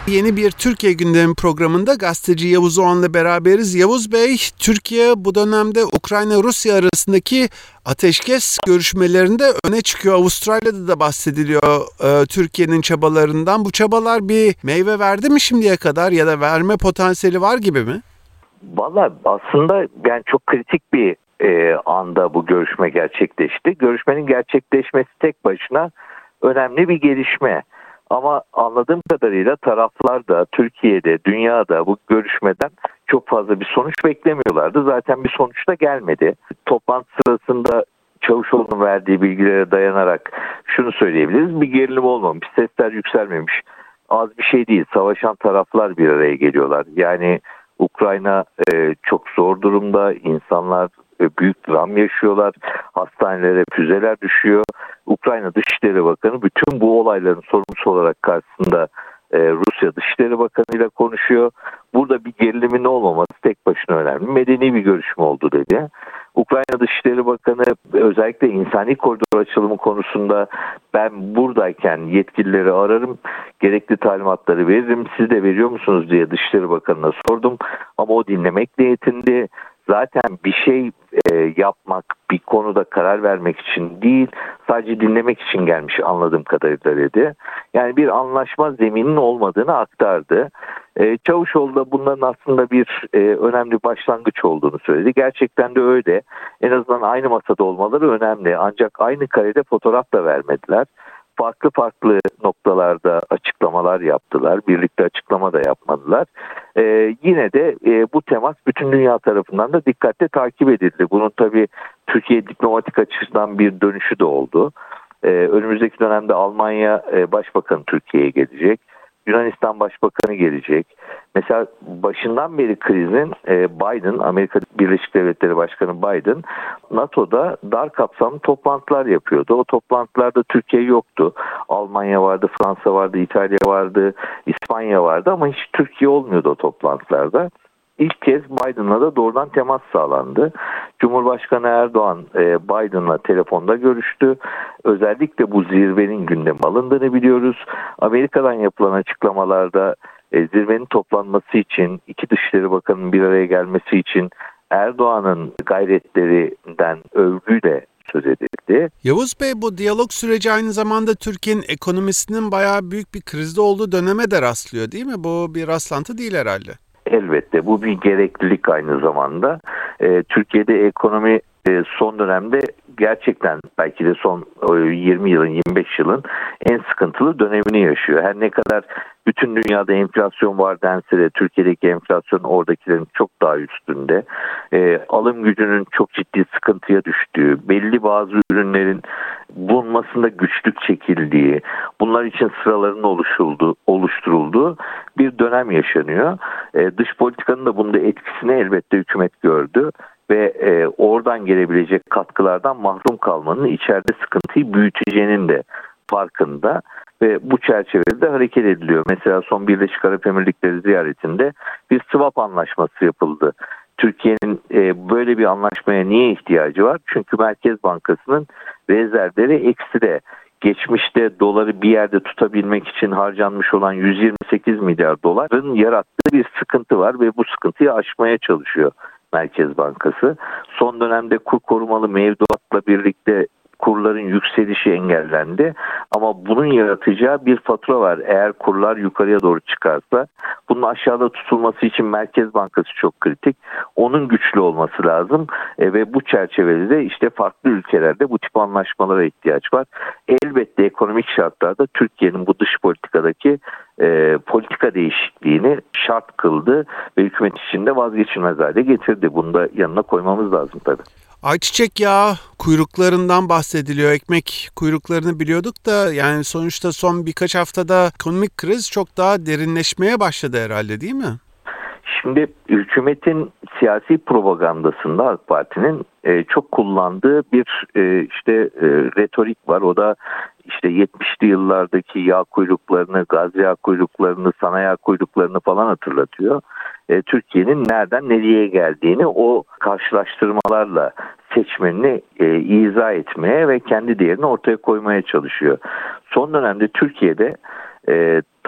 Yeni bir Türkiye Gündemi programında gazeteci Yavuz Oğan'la beraberiz. Yavuz Bey, Türkiye bu dönemde Ukrayna-Rusya arasındaki ateşkes görüşmelerinde öne çıkıyor. Avustralya'da da bahsediliyor e, Türkiye'nin çabalarından. Bu çabalar bir meyve verdi mi şimdiye kadar ya da verme potansiyeli var gibi mi? Valla aslında yani çok kritik bir e, anda bu görüşme gerçekleşti. Görüşmenin gerçekleşmesi tek başına önemli bir gelişme. Ama anladığım kadarıyla taraflar da Türkiye'de, dünyada bu görüşmeden çok fazla bir sonuç beklemiyorlardı. Zaten bir sonuç da gelmedi. Toplantı sırasında Çavuşoğlu'nun verdiği bilgilere dayanarak şunu söyleyebiliriz. Bir gerilim olmamış, sesler yükselmemiş. Az bir şey değil, savaşan taraflar bir araya geliyorlar. Yani Ukrayna e, çok zor durumda, insanlar e, büyük dram yaşıyorlar, hastanelere füzeler düşüyor. Ukrayna Dışişleri Bakanı bütün bu olayların sorumlusu olarak karşısında e, Rusya Dışişleri Bakanı ile konuşuyor. Burada bir gerilimin olmaması tek başına önemli. Medeni bir görüşme oldu dedi. Ukrayna Dışişleri Bakanı özellikle insani koridor açılımı konusunda ben buradayken yetkilileri ararım, gerekli talimatları veririm, siz de veriyor musunuz diye Dışişleri Bakanı'na sordum. Ama o dinlemekle yetindi. Zaten bir şey e, yapmak, bir konuda karar vermek için değil, sadece dinlemek için gelmiş anladığım kadarıyla dedi. Yani bir anlaşma zemininin olmadığını aktardı. E, Çavuşoğlu da bunların aslında bir e, önemli başlangıç olduğunu söyledi. Gerçekten de öyle. En azından aynı masada olmaları önemli. Ancak aynı karede fotoğraf da vermediler. Farklı farklı noktalarda açıklamalar yaptılar. Birlikte açıklama da yapmadılar. Ee, yine de e, bu temas bütün dünya tarafından da dikkatle takip edildi. Bunun tabii Türkiye diplomatik açıdan bir dönüşü de oldu. Ee, önümüzdeki dönemde Almanya e, Başbakanı Türkiye'ye gelecek. Yunanistan Başbakanı gelecek. Mesela başından beri krizin e, Biden, Amerika Birleşik Devletleri Başkanı Biden, NATO'da dar kapsamlı toplantılar yapıyordu. O toplantılarda Türkiye yoktu. Almanya vardı, Fransa vardı, İtalya vardı, İspanya vardı ama hiç Türkiye olmuyordu o toplantılarda. İlk kez Biden'la da doğrudan temas sağlandı. Cumhurbaşkanı Erdoğan Biden'la telefonda görüştü. Özellikle bu zirvenin gündeme alındığını biliyoruz. Amerika'dan yapılan açıklamalarda zirvenin toplanması için, iki Dışişleri Bakanı'nın bir araya gelmesi için Erdoğan'ın gayretlerinden övgüyle söz edildi. Yavuz Bey, bu diyalog süreci aynı zamanda Türkiye'nin ekonomisinin bayağı büyük bir krizde olduğu döneme de rastlıyor değil mi? Bu bir rastlantı değil herhalde. Elbette bu bir gereklilik aynı zamanda. Ee, Türkiye'de ekonomi e, son dönemde gerçekten belki de son yirmi yılın, yirmi beş yılın en sıkıntılı dönemini yaşıyor. Her ne kadar bütün dünyada enflasyon var dense de Türkiye'deki enflasyon oradakilerin çok daha üstünde. E, alım gücünün çok ciddi sıkıntıya düştüğü, belli bazı ürünlerin bulunmasında güçlük çekildiği, bunlar için sıraların oluşulduğu, oluşturulduğu bir dönem yaşanıyor. E, dış politikanın da bunda etkisini elbette hükümet gördü ve e, oradan gelebilecek katkılardan mahrum kalmanın içeride sıkıntıyı büyüteceğinin de farkında ve bu çerçevede hareket ediliyor. Mesela son Birleşik Arap Emirlikleri ziyaretinde bir swap anlaşması yapıldı. Türkiye'nin e, böyle bir anlaşmaya niye ihtiyacı var? Çünkü Merkez Bankası'nın rezervleri ekside. Geçmişte doları bir yerde tutabilmek için harcanmış olan yüz yirmi sekiz milyar doların yarattığı bir sıkıntı var ve bu sıkıntıyı aşmaya çalışıyor Merkez Bankası. Son dönemde kur korumalı mevduatla birlikte kurların yükselişi engellendi ama bunun yaratacağı bir fatura var. Eğer kurlar yukarıya doğru çıkarsa bunun aşağıda tutulması için Merkez Bankası çok kritik. Onun güçlü olması lazım e, ve bu çerçevede de işte farklı ülkelerde bu tip anlaşmalara ihtiyaç var. Elbette ekonomik şartlarda Türkiye'nin bu dış politikadaki e, politika değişikliğini şart kıldı ve hükümet içinde vazgeçilmez hale getirdi. Bunu da yanına koymamız lazım tabii. Ayçiçek yağı kuyruklarından bahsediliyor. Ekmek kuyruklarını biliyorduk da yani sonuçta son birkaç haftada ekonomik kriz çok daha derinleşmeye başladı herhalde, değil mi? Şimdi hükümetin siyasi propagandasında AK Parti'nin e, çok kullandığı bir e, işte e, retorik var. O da işte yetmişli yıllardaki yağ kuyruklarını, gaz yağ kuyruklarını, sanayi yağ kuyruklarını falan hatırlatıyor. E, Türkiye'nin nereden nereye geldiğini o karşılaştırmalarla seçmenini e, izah etmeye ve kendi değerini ortaya koymaya çalışıyor. Son dönemde Türkiye'de e,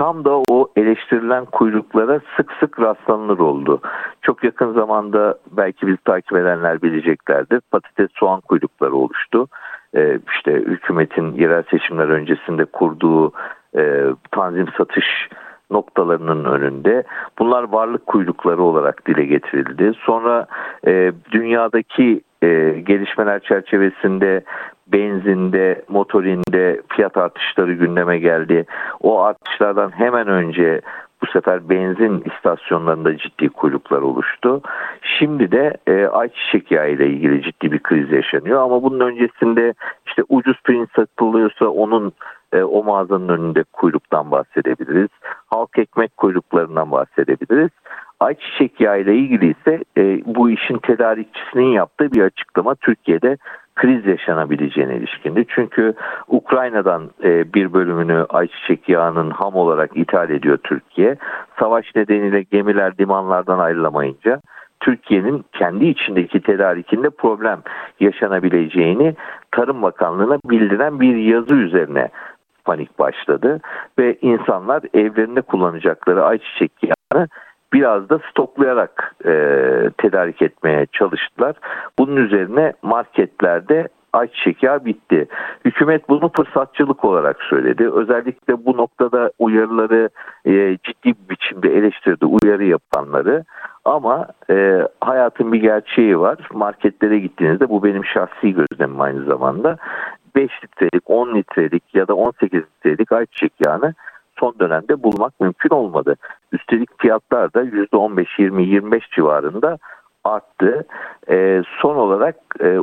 tam da o eleştirilen kuyruklara sık sık rastlanılır oldu. Çok yakın zamanda belki bizi takip edenler bileceklerdir. Patates soğan kuyrukları oluştu. Ee, işte hükümetin yerel seçimler öncesinde kurduğu e, tanzim satış noktalarının önünde. Bunlar varlık kuyrukları olarak dile getirildi. Sonra e, dünyadaki e, gelişmeler çerçevesinde benzinde, motorinde fiyat artışları gündeme geldi. O artışlardan hemen önce bu sefer benzin istasyonlarında ciddi kuyruklar oluştu. Şimdi de e, ayçiçek yağı ile ilgili ciddi bir kriz yaşanıyor. Ama bunun öncesinde işte ucuz pirinç satılıyorsa onun e, o mağazanın önünde kuyruktan bahsedebiliriz. Halk ekmek kuyruklarından bahsedebiliriz. Ayçiçek yağı ile ilgili ise e, bu işin tedarikçisinin yaptığı bir açıklama Türkiye'de kriz yaşanabileceğine ilişkindi. Çünkü Ukrayna'dan e, bir bölümünü ayçiçek yağının ham olarak ithal ediyor Türkiye. Savaş nedeniyle gemiler limanlardan ayrılamayınca Türkiye'nin kendi içindeki tedarikinde problem yaşanabileceğini Tarım Bakanlığı'na bildiren bir yazı üzerine panik başladı. Ve insanlar evlerinde kullanacakları ayçiçek yağını biraz da stoklayarak e, tedarik etmeye çalıştılar. Bunun üzerine marketlerde ayçiçek yağı bitti. Hükümet bunu fırsatçılık olarak söyledi. Özellikle bu noktada uyarıları e, ciddi bir biçimde eleştirdi, uyarı yapanları. Ama e, hayatın bir gerçeği var. Marketlere gittiğinizde, bu benim şahsi gözlemim aynı zamanda, beş litrelik, on litrelik ya da on sekiz litrelik ayçiçek yağını son dönemde bulmak mümkün olmadı. Üstelik fiyatlar da yüzde on beş, yirmi, yirmi beş civarında arttı. E, son olarak e,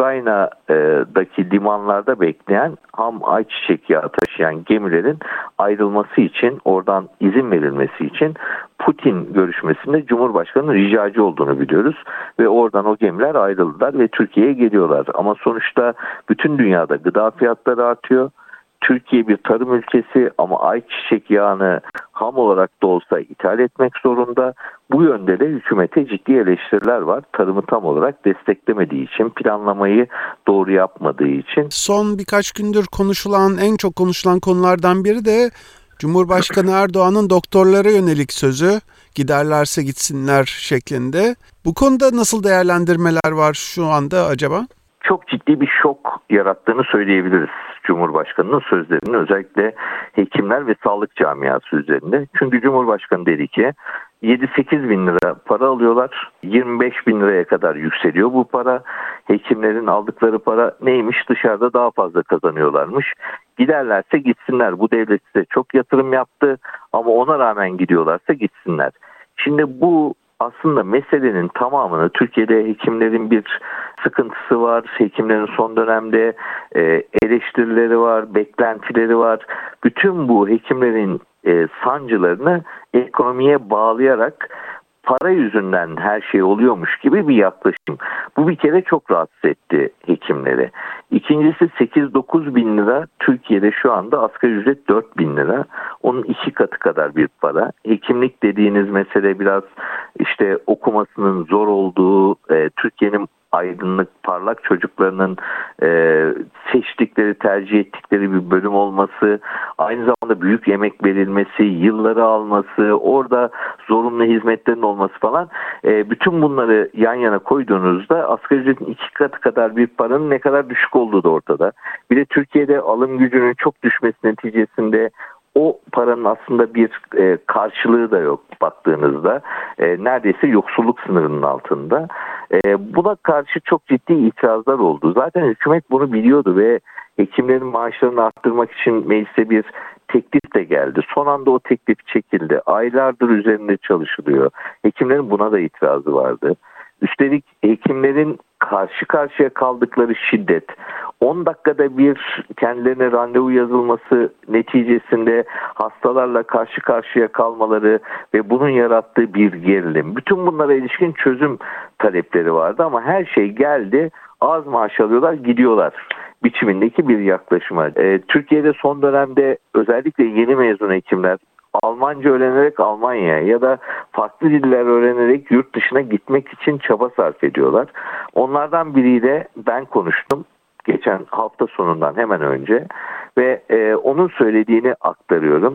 Ukrayna'daki limanlarda bekleyen ham ayçiçek yağı taşıyan gemilerin ayrılması için, oradan izin verilmesi için Putin görüşmesinde Cumhurbaşkanı'nın ricacı olduğunu biliyoruz. Ve oradan o gemiler ayrıldılar ve Türkiye'ye geliyorlar. Ama sonuçta bütün dünyada gıda fiyatları artıyor. Türkiye bir tarım ülkesi ama ayçiçek yağını ham olarak da olsa ithal etmek zorunda. Bu yönde de hükümete ciddi eleştiriler var. Tarımı tam olarak desteklemediği için, planlamayı doğru yapmadığı için. Son birkaç gündür konuşulan, en çok konuşulan konulardan biri de Cumhurbaşkanı Erdoğan'ın doktorlara yönelik sözü, giderlerse gitsinler şeklinde. Bu konuda nasıl değerlendirmeler var şu anda acaba? Çok ciddi bir şok yarattığını söyleyebiliriz Cumhurbaşkanı'nın sözlerinin, özellikle hekimler ve sağlık camiası üzerinde. Çünkü Cumhurbaşkanı dedi ki yedi sekiz bin lira para alıyorlar, yirmi beş bin liraya kadar yükseliyor bu para. Hekimlerin aldıkları para neymiş? Dışarıda daha fazla kazanıyorlarmış. Giderlerse gitsinler. Bu devlet size çok yatırım yaptı ama ona rağmen gidiyorlarsa gitsinler. Şimdi bu aslında meselenin tamamını, Türkiye'de hekimlerin bir sıkıntısı var, hekimlerin son dönemde e, eleştirileri var, beklentileri var. Bütün bu hekimlerin e, sancılarını ekonomiye bağlayarak para yüzünden her şey oluyormuş gibi bir yaklaşım. Bu bir kere çok rahatsız etti hekimleri. İkincisi, sekiz dokuz bin lira, Türkiye'de şu anda asgari ücret dört bin lira. Onun iki katı kadar bir para. Hekimlik dediğiniz mesele biraz işte okumasının zor olduğu, e, Türkiye'nin aydınlık, parlak çocuklarının e, seçtikleri, tercih ettikleri bir bölüm olması, aynı zamanda büyük emek verilmesi, yılları alması, orada zorunlu hizmetlerin olması falan, e, bütün bunları yan yana koyduğunuzda asgari ücretin iki katı kadar bir paranın ne kadar düşük olduğu da ortada. Bir de Türkiye'de alım gücünün çok düşmesi neticesinde o paranın aslında bir e, karşılığı da yok baktığınızda. E, neredeyse yoksulluk sınırının altında. E, buna karşı çok ciddi itirazlar oldu. Zaten hükümet bunu biliyordu ve hekimlerin maaşlarını arttırmak için meclise bir teklif de geldi. Son anda o teklif çekildi. Aylardır üzerinde çalışılıyor. Hekimlerin buna da itirazı vardı. Üstelik hekimlerin karşı karşıya kaldıkları şiddet, on dakikada bir kendilerine randevu yazılması neticesinde hastalarla karşı karşıya kalmaları ve bunun yarattığı bir gerilim. Bütün bunlara ilişkin çözüm talepleri vardı ama her şey geldi, az maaş alıyorlar, gidiyorlar biçimindeki bir yaklaşıma. Ee, Türkiye'de son dönemde özellikle yeni mezun hekimler Almanca öğrenerek Almanya'ya ya da farklı diller öğrenerek yurt dışına gitmek için çaba sarf ediyorlar. Onlardan biriyle ben konuştum geçen hafta sonundan hemen önce ve e, onun söylediğini aktarıyorum.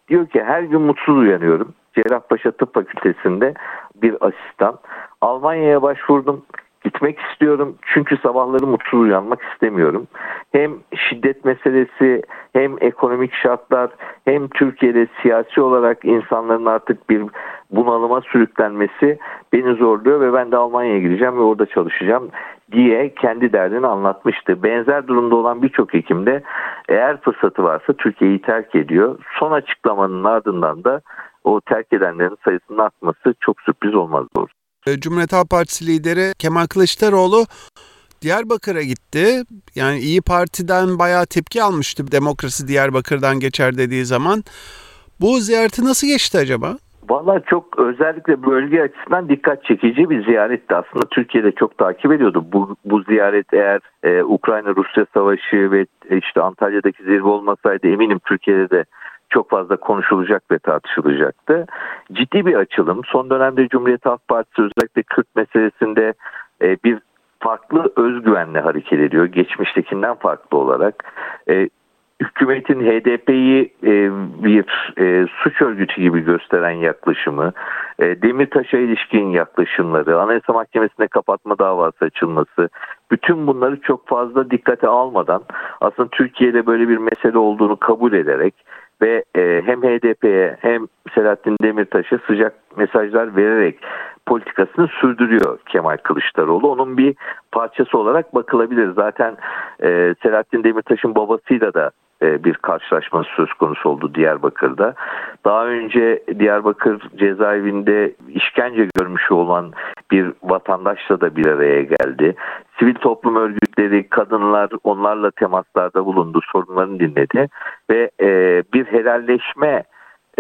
Diyor ki her gün mutsuz uyanıyorum. Cerrahpaşa Tıp Fakültesi'nde bir asistan. Almanya'ya başvurdum. Gitmek istiyorum çünkü sabahları mutsuz uyanmak istemiyorum. Hem şiddet meselesi, hem ekonomik şartlar, hem Türkiye'de siyasi olarak insanların artık bir bunalıma sürüklenmesi beni zorluyor ve ben de Almanya'ya gideceğim ve orada çalışacağım diye kendi derdini anlatmıştı. Benzer durumda olan birçok hekim de eğer fırsatı varsa Türkiye'yi terk ediyor. Son açıklamanın ardından da o terk edenlerin sayısının artması çok sürpriz olmaz doğrusu. Cumhuriyet Halk Partisi lideri Kemal Kılıçdaroğlu Diyarbakır'a gitti. Yani İyi Parti'den bayağı tepki almıştı demokrasi Diyarbakır'dan geçer dediği zaman. Bu ziyareti nasıl geçti acaba? Vallahi çok özellikle bölge açısından dikkat çekici bir ziyaretti. Aslında Türkiye'de çok takip ediyordu. Bu, bu ziyaret eğer e, Ukrayna-Rusya savaşı ve e, işte Antalya'daki zirve olmasaydı eminim Türkiye'de de çok fazla konuşulacak ve tartışılacaktı. Ciddi bir açılım. Son dönemde Cumhuriyet Halk Partisi özellikle Kürt meselesinde e, bir farklı özgüvenle hareket ediyor. Geçmiştekinden farklı olarak. E, hükümetin H D P'yi e, bir e, suç örgütü gibi gösteren yaklaşımı, e, Demirtaş'a ilişkin yaklaşımları, Anayasa Mahkemesi'nde kapatma davası açılması, bütün bunları çok fazla dikkate almadan aslında Türkiye'de böyle bir mesele olduğunu kabul ederek ve e, hem H D P'ye hem Selahattin Demirtaş'a sıcak mesajlar vererek politikasını sürdürüyor Kemal Kılıçdaroğlu. Onun bir parçası olarak bakılabilir. Zaten e, Selahattin Demirtaş'ın babasıyla da e, bir karşılaşma söz konusu oldu Diyarbakır'da. Daha önce Diyarbakır cezaevinde işkence görmüş olan bir vatandaşla da bir araya geldi. Sivil toplum örgütleri, kadınlar onlarla temaslarda bulundu, sorunlarını dinledi ve e, bir helalleşme e,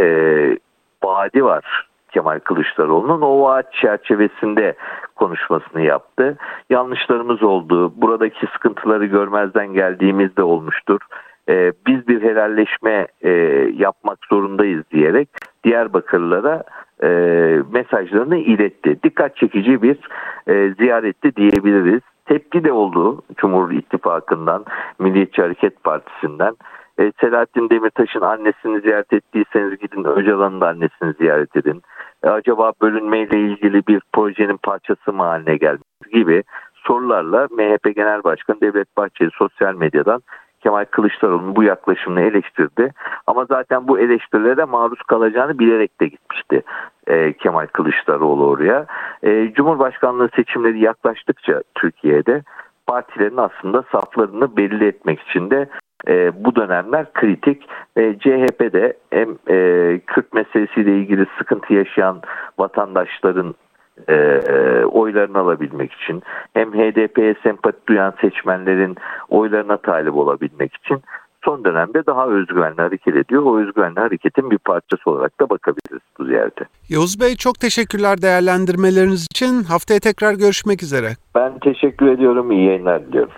vaadi var Kemal Kılıçdaroğlu'nun. O vaat çerçevesinde konuşmasını yaptı. Yanlışlarımız oldu, buradaki sıkıntıları görmezden geldiğimiz de olmuştur. Ee, biz bir helalleşme e, yapmak zorundayız diyerek Diyarbakırlılara e, mesajlarını iletti. Dikkat çekici bir e, ziyaretti diyebiliriz. Tepki de oldu Cumhur İttifakı'ndan, Milliyetçi Hareket Partisi'nden. E, Selahattin Demirtaş'ın annesini ziyaret ettiyseniz gidin Öcalan'ın da annesini ziyaret edin. E, acaba bölünmeyle ilgili bir projenin parçası mı haline geldiniz gibi sorularla M H P Genel Başkanı Devlet Bahçeli sosyal medyadan Kemal Kılıçdaroğlu'nun bu yaklaşımını eleştirdi. Ama zaten bu eleştirilere maruz kalacağını bilerek de gitmişti e, Kemal Kılıçdaroğlu oraya. E, Cumhurbaşkanlığı seçimleri yaklaştıkça Türkiye'de partilerin aslında saflarını belli etmek için de e, bu dönemler kritik. E, C H P'de hem e, Kürt meselesiyle ilgili sıkıntı yaşayan vatandaşların E, oylarını alabilmek için hem H D P'ye sempati duyan seçmenlerin oylarına talip olabilmek için son dönemde daha özgüvenli hareket ediyor. O özgüvenli hareketin bir parçası olarak da bakabiliriz bu ziyarete. Yavuz Bey çok teşekkürler değerlendirmeleriniz için. Haftaya tekrar görüşmek üzere. Ben teşekkür ediyorum. İyi yayınlar diliyorum.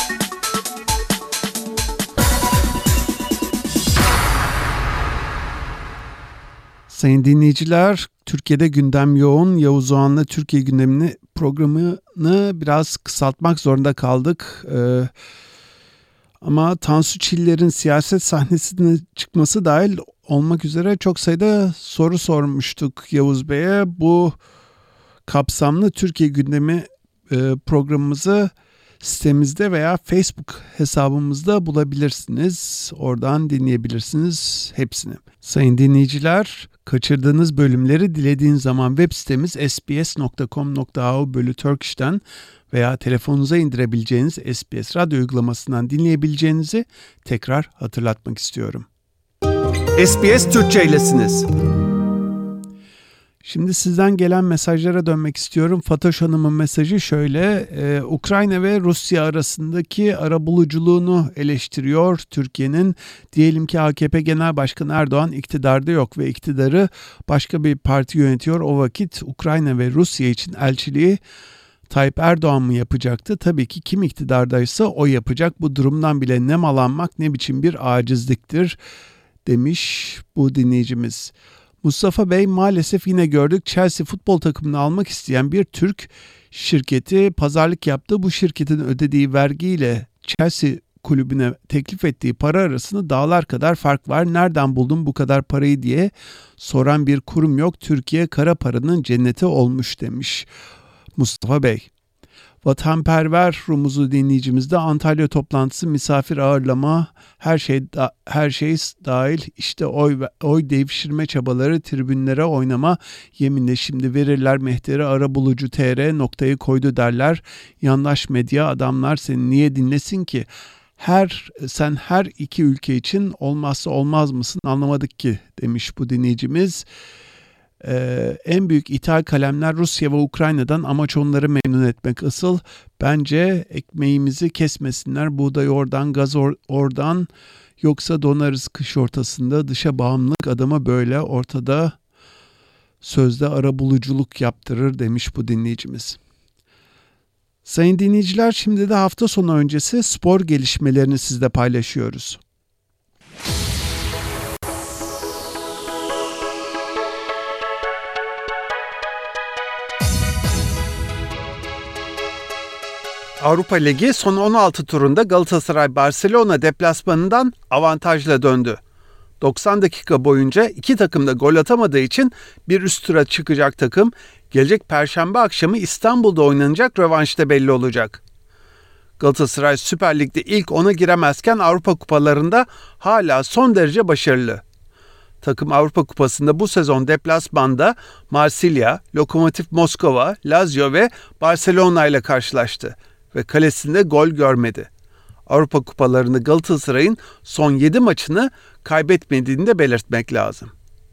Sayın dinleyiciler, Türkiye'de gündem yoğun. Yavuz Oğan'la Türkiye gündemini programını biraz kısaltmak zorunda kaldık. Ee, ama Tansu Çiller'in siyaset sahnesine çıkması dahil olmak üzere çok sayıda soru sormuştuk Yavuz Bey'e. Bu kapsamlı Türkiye gündemi e, programımızı sitemizde veya Facebook hesabımızda bulabilirsiniz. Oradan dinleyebilirsiniz hepsini. Sayın dinleyiciler, kaçırdığınız bölümleri dilediğiniz zaman web sitemiz s b s nokta com nokta a u bölü Turkish'ten veya telefonunuza indirebileceğiniz S B S radyo uygulamasından dinleyebileceğinizi tekrar hatırlatmak istiyorum. S B S Türkçe'ylesiniz. Şimdi sizden gelen mesajlara dönmek istiyorum. Fatoş Hanım'ın mesajı şöyle. Ee, Ukrayna ve Rusya arasındaki arabuluculuğunu eleştiriyor Türkiye'nin. Diyelim ki A K P Genel Başkanı Erdoğan iktidarda yok ve iktidarı başka bir parti yönetiyor. O vakit Ukrayna ve Rusya için elçiliği Tayyip Erdoğan mı yapacaktı? Tabii ki kim iktidardaysa o yapacak. Bu durumdan bile nemalanmak ne biçim bir acizliktir demiş bu dinleyicimiz. Mustafa Bey, maalesef yine gördük, Chelsea futbol takımını almak isteyen bir Türk şirketi pazarlık yaptı. Bu şirketin ödediği vergiyle Chelsea kulübüne teklif ettiği para arasında dağlar kadar fark var. Nereden buldun bu kadar parayı diye soran bir kurum yok. Türkiye kara paranın cenneti olmuş demiş Mustafa Bey. Vatanperver Rumuzlu dinleyicimiz de Antalya toplantısı, misafir ağırlama, her şey da, her şey dahil, işte oy oy devşirme çabaları, tribünlere oynama, yeminle şimdi verirler mehteri, arabulucu tr noktayı koydu derler. Yandaş medya adamlar seni niye dinlesin ki? Her sen her iki ülke için olmazsa olmaz mısın, anlamadık ki demiş bu dinleyicimiz. Ee, en büyük ithal kalemler Rusya ve Ukrayna'dan, amaç onları memnun etmek. Asıl bence ekmeğimizi kesmesinler, buğday oradan, gaz or- oradan, yoksa donarız kış ortasında. Dışa bağımlılık adama böyle ortada sözde arabuluculuk yaptırır demiş bu dinleyicimiz. Sayın dinleyiciler, şimdi de hafta sonu öncesi spor gelişmelerini sizle paylaşıyoruz. Avrupa Ligi son on altı turunda Galatasaray Barcelona deplasmanından avantajla döndü. doksan dakika boyunca iki takım da gol atamadığı için bir üst tura çıkacak takım gelecek Perşembe akşamı İstanbul'da oynanacak rövanşta belli olacak. Galatasaray Süper Lig'de ilk ona giremezken Avrupa Kupalarında hala son derece başarılı. Takım Avrupa Kupası'nda bu sezon deplasmanda Marsilya, Lokomotiv Moskova, Lazio ve Barcelona ile karşılaştı ve kalesinde gol görmedi. Avrupa Kupalarında Galatasaray'ın son yedi maçını kaybetmediğini de belirtmek lazım.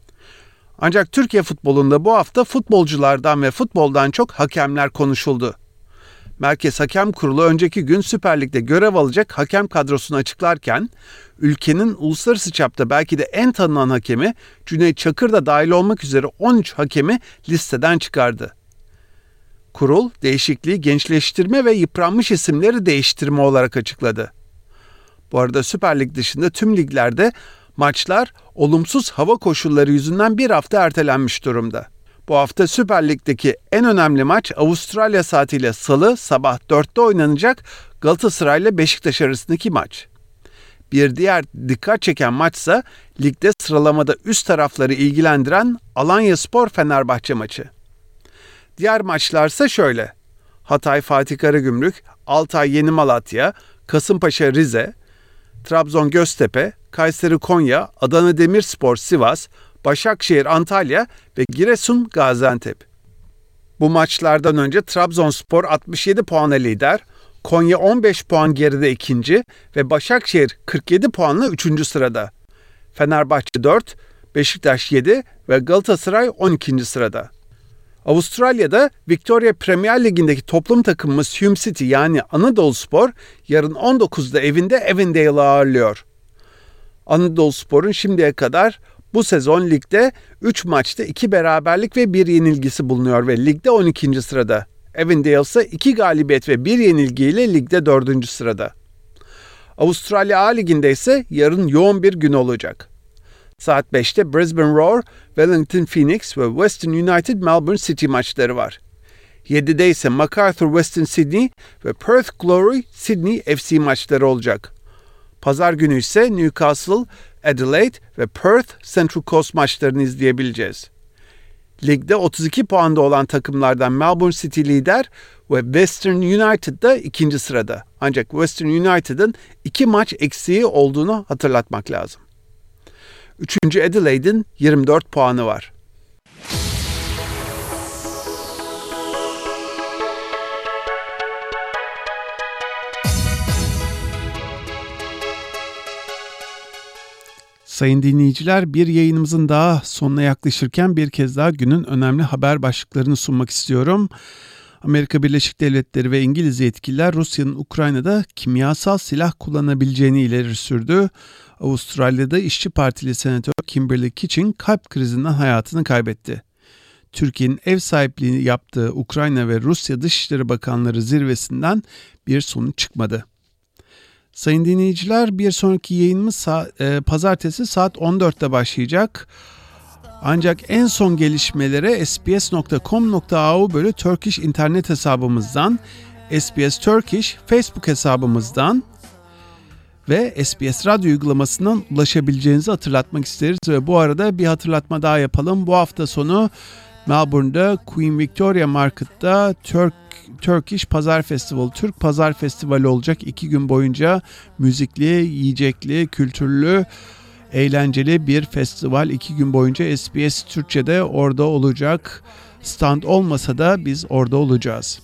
Ancak Türkiye futbolunda bu hafta futbolculardan ve futboldan çok hakemler konuşuldu. Merkez Hakem Kurulu önceki gün Süper Lig'de görev alacak hakem kadrosunu açıklarken, ülkenin uluslararası çapta belki de en tanınan hakemi Cüneyt Çakır da dahil olmak üzere on üç hakemi listeden çıkardı. Kurul, değişikliği gençleştirme ve yıpranmış isimleri değiştirme olarak açıkladı. Bu arada Süper Lig dışında tüm liglerde maçlar olumsuz hava koşulları yüzünden bir hafta ertelenmiş durumda. Bu hafta Süper Lig'deki en önemli maç Avustralya saatiyle Salı sabah dörtte oynanacak Galatasaray ile Beşiktaş arasındaki maç. Bir diğer dikkat çeken maçsa ligde sıralamada üst tarafları ilgilendiren Alanyaspor Fenerbahçe maçı. Diğer maçlarsa şöyle: Hatay Fatih Karagümrük, Altay Yeni Malatya, Kasımpaşa Rize, Trabzon Göztepe, Kayseri Konya, Adana Demirspor Sivas, Başakşehir Antalya ve Giresun Gaziantep. Bu maçlardan önce Trabzonspor altmış yedi puanla lider, Konya on beş puan geride ikinci ve Başakşehir kırk yedi puanla üçüncü sırada. Fenerbahçe dört, Beşiktaş yedi ve Galatasaray on ikinci sırada. Avustralya'da Victoria Premier Ligi'ndeki toplum takımımız Hume City yani Anadoluspor yarın on dokuzda evinde Avondale'ı ağırlıyor. Anadoluspor'un şimdiye kadar bu sezon ligde üç maçta iki beraberlik ve bir yenilgisi bulunuyor ve ligde on ikinci sırada. Avondale ise iki galibiyet ve bir yenilgiyle ligde dördüncü sırada. Avustralya A Ligi'nde ise yarın yoğun bir gün olacak. Saat beşte Brisbane Roar, Wellington Phoenix ve Western United Melbourne City maçları var. yedide ise MacArthur Western Sydney ve Perth Glory Sydney F C maçları olacak. Pazar günü ise Newcastle, Adelaide ve Perth Central Coast maçlarını izleyebileceğiz. Ligde otuz iki puanda olan takımlardan Melbourne City lider ve Western United da ikinci sırada. Ancak Western United'ın iki maç eksiği olduğunu hatırlatmak lazım. Üçüncü Adelaide'in yirmi dört puanı var. Sayın dinleyiciler, bir yayınımızın daha sonuna yaklaşırken bir kez daha günün önemli haber başlıklarını sunmak istiyorum. Amerika Birleşik Devletleri ve İngiliz yetkililer Rusya'nın Ukrayna'da kimyasal silah kullanabileceğini ileri sürdü. Avustralya'da İşçi Partili Senatör Kimberly Kitchen kalp krizinden hayatını kaybetti. Türkiye'nin ev sahipliğini yaptığı Ukrayna ve Rusya Dışişleri Bakanları zirvesinden bir sonuç çıkmadı. Sayın dinleyiciler, bir sonraki yayınımız sa- e, pazartesi saat on dörtte başlayacak. Ancak en son gelişmelere s b s nokta com nokta a u bölü Turkish internet hesabımızdan, S B S Turkish Facebook hesabımızdan ve S B S Radyo uygulamasından ulaşabileceğinizi hatırlatmak isteriz. Ve bu arada bir hatırlatma daha yapalım. Bu hafta sonu Melbourne'da Queen Victoria Market'ta Turk Turkish Pazar Festival, Türk Pazar Festivali olacak. İki gün boyunca müzikli, yiyecekli, kültürlü, eğlenceli bir festival. İki gün boyunca S B S Türkçe'de orada olacak. Stand olmasa da biz orada olacağız.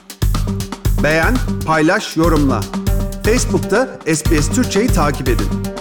Beğen, paylaş, yorumla. Facebook'ta S B S Türkçe'yi takip edin.